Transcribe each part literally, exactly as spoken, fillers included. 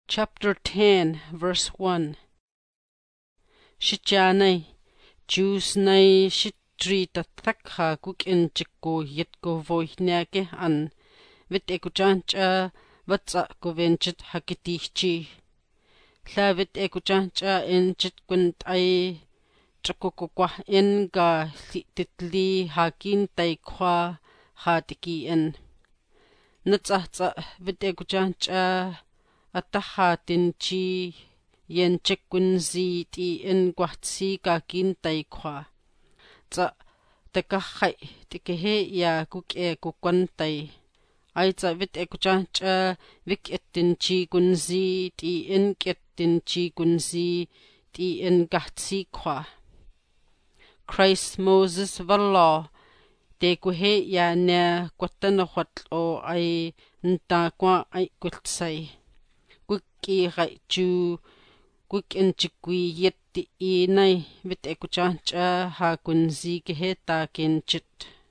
Chapter ten, verse one. Shichanai, Jews nai shitri tathakha kukin chiko yet go voihnake an, vit ekuchancha vatsa kovenchit hakitichi. La vit ekuchancha enchit kunt ay chakokokwa enga titli hakin taikwa hatiki en. Natsatsa vit ekuchancha atahatin chi yen chekunzi ti en gwatsi kakin taikwa. Tsa takahai tikehe ya kuke kukwantay. Ay tsa vit ekuchancha vik etin chi kunzi ti en ketin chi kunzi ti en gatsi kwa. Christ Moses valo te kuhe ya ne kwatanahwatlo ay ntakwa ay kultsay. Kuki gai chu kukin chikwi yetti inay vit ekuchancha ha kunzi kehe takinchit.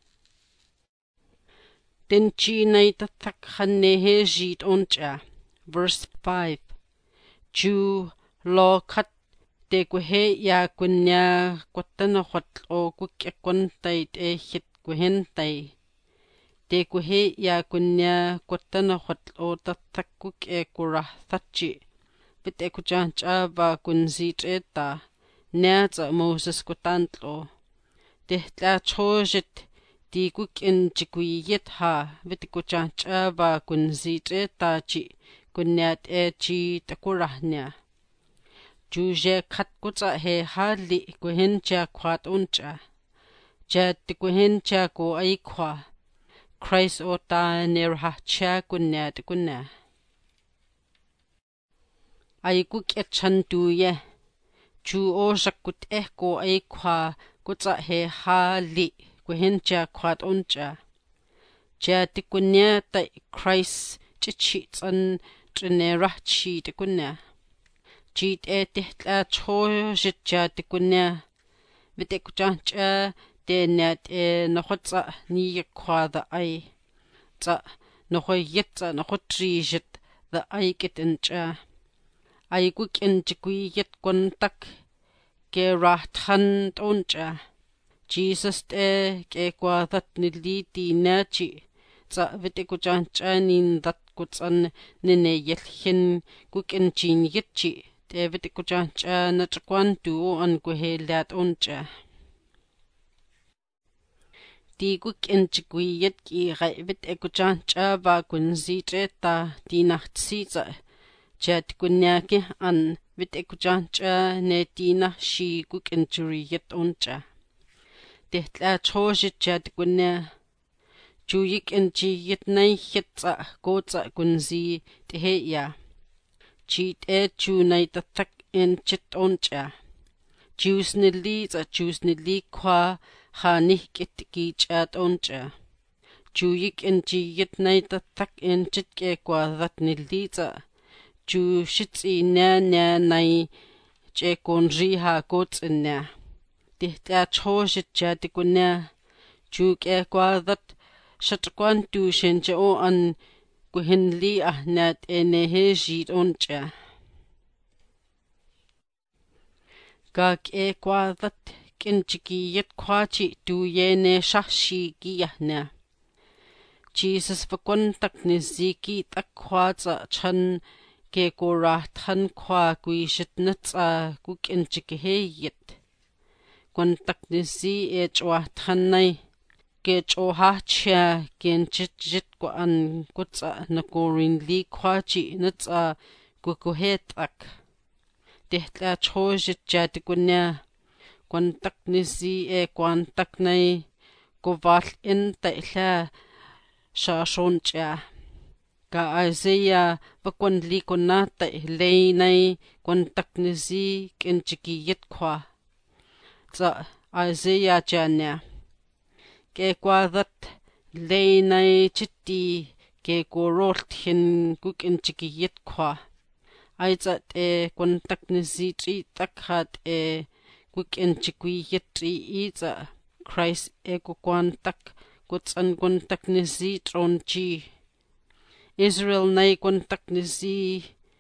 Den chi nay tathak hanehe jit oncha. Verse five. Chu lo kat te kuhe ya kunya kwatanahwatlo kukyakwantay te hit kuhentay. Te kuhe ya kunya kwatanahwatlo tathak kukye kurathachi. Vit ekuchancha va kunzi treta. Neatsa Moses kutantlo. Tehtla chojit ti kukyin chikwiyet ha. Vit ekuchancha va kunzi treta chi. Kunyat e chi takurahnya. Juje kat kutsa he hali kuhencha kwat uncha. Jat kuhencha ko ay kwa. Christ ota nirhacha kunyat kunya. Ay kukyat chantuye. Chu o shakut eh ko ay kwa kutsa he hali kuhencha kwat uncha. Jat kunya ta Christ chichitsan trinerahchi kunya. Jit e tehtla chojit jat kunya. Vit ekuchancha te net e nohotsa ni kwa da ay. Tsa nohoyetsa nohotrijit da ay kitincha. Ay kukin chikwiyet kontak ke rahthan toncha. Jesus te ke kwa that niliti nachi. Tsa vit ekuchancha nin that kutsan nene yelhin kukin chin yitchi. Te vit ekuchancha nachakwantu an kuhelat oncha. Ti kukin chikwiyet ki gai vit ekuchancha va kunzi treta ti nahtsi tsa. Chat kunyake an vit ekuchancha ne ti nahshi kukin churiyet oncha. Tehtla chojit chat kunya. Chuyik en chiyet naihit tsa ko tsa kunzi teheya. Chit e chu nay tathak en chit oncha. Chus nili tsa chus nili kwa ha nihkit ki chat oncha. Chuyik en chiyet nay tathak en chit ke kwa that nili tsa. Chu shitsi na na nay che konri ha kots na. Tihta chojit chat kunya. Chu ke kwa that shatkwantu shenche o an kuhinli ahnat enehe jit oncha. Kak e kwa that kinchikiyet kwa chi tu yene shahshi ki ahna. Jesus vakwantak niziki takwa tsa chan ke korathan kwa kuishit natsa kukinchikiheyet. Kwantak nizi e chwathanay. Ke chohachya kenchit jit kwa an kutsa nakorinli kwa chi natsa kukuhetak. Tehtla chojit jat kunya. Kwantak nizi e kwantak nay kuval in taitla shashoncha. Ka Isaiah vakwanli kunata lay nay kwantak nizi kinchikiyet kwa. Tsa Isaiah janya. Ke kwa that lay nay chiti ke korolthin kukinchikiyet kwa. Ay tsa te kwantak nizi tri takhat e kukinchikwiyet tri itsa. Christ e kukwantak kutsan kwantak nizi tronchi. Israel nay kwantak nizi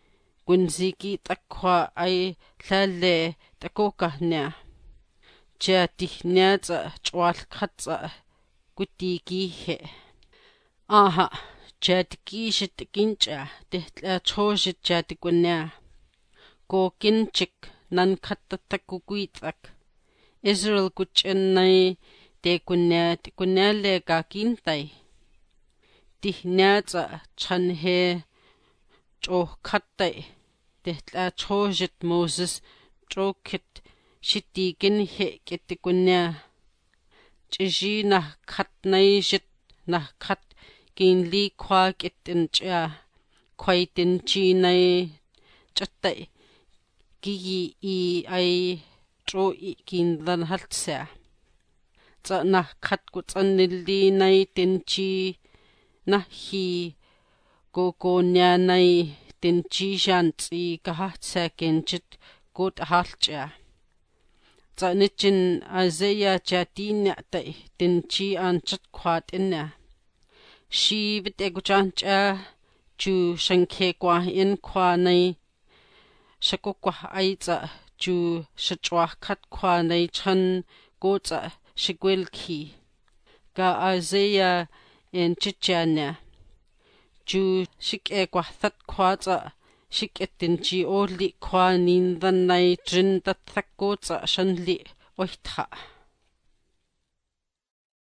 kunziki takwa ai hlalle takokahnya chatihnya tsa chwal khatsa kutiki he aha chatiki shitkincha tehla choshit chatikunya ko kinchik nan khattatakukuitsak Israel kuchenai te kunya kunya le ka kintai tihnya tsa chanhe cho khattai tehla choshit Moses chokit shitikin he ketikunya chishi na khatnai shit na khat kinli khwa ketincha khwaitin chi nai chattai gi i ai tro i kindan haltsa tsa na khat ku tsanili nai tinchi na hi gogonya nai tinchi shantsi kahatsa kenchit gut halcha tsa nichin Isaiah chatinya tai tinchi anchat khwat inna shi vit eguchancha chu shankhe kwa in khwa nai shakokwa ai tsa chu shachwa khat khwa nai chan go tsa shigwelki ka Isaiah en chichanya chu shike kwa that khwa tsa shiketin chi oli khwa nin dan nai trin tat thakko tsa shanli oitha